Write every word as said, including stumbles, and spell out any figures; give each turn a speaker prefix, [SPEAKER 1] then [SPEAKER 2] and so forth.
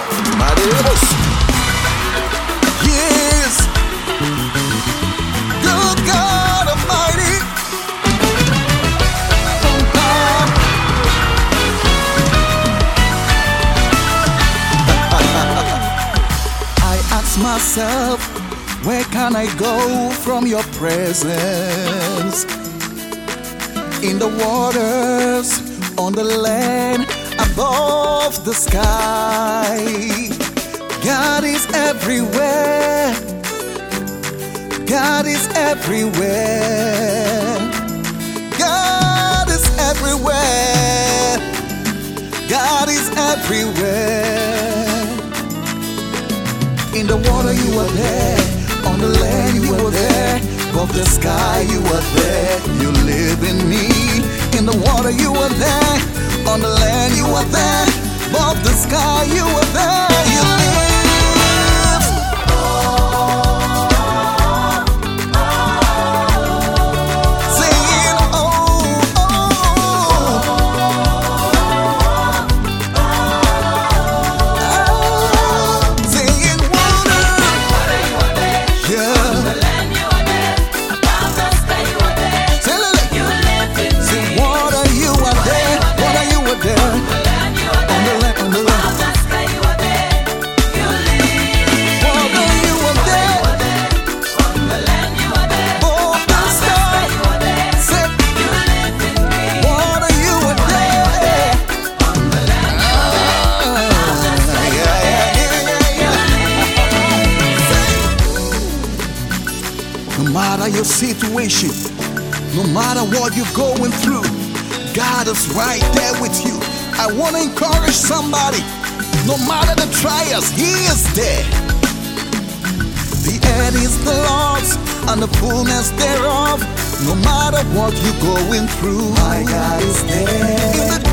[SPEAKER 1] Maderos. Yes, good God Almighty. I ask myself, where can I go from your presence? In the waters, on the land, above the sky. God is everywhere. God is everywhere. God is everywhere. God is everywhere. In the water you are there, on the land you are there, above the sky you are there. You live in me. In the water you are there, on the land you are there, above the sky you are there. You live. Singing, oh, oh, oh. Singing water. Yeah. No matter your situation, no matter what you're going through, God is right there with you. I want to encourage somebody, no matter the trials, He is there. The earth is the Lord's and the fullness thereof. No matter what you're going through, my God is there. In the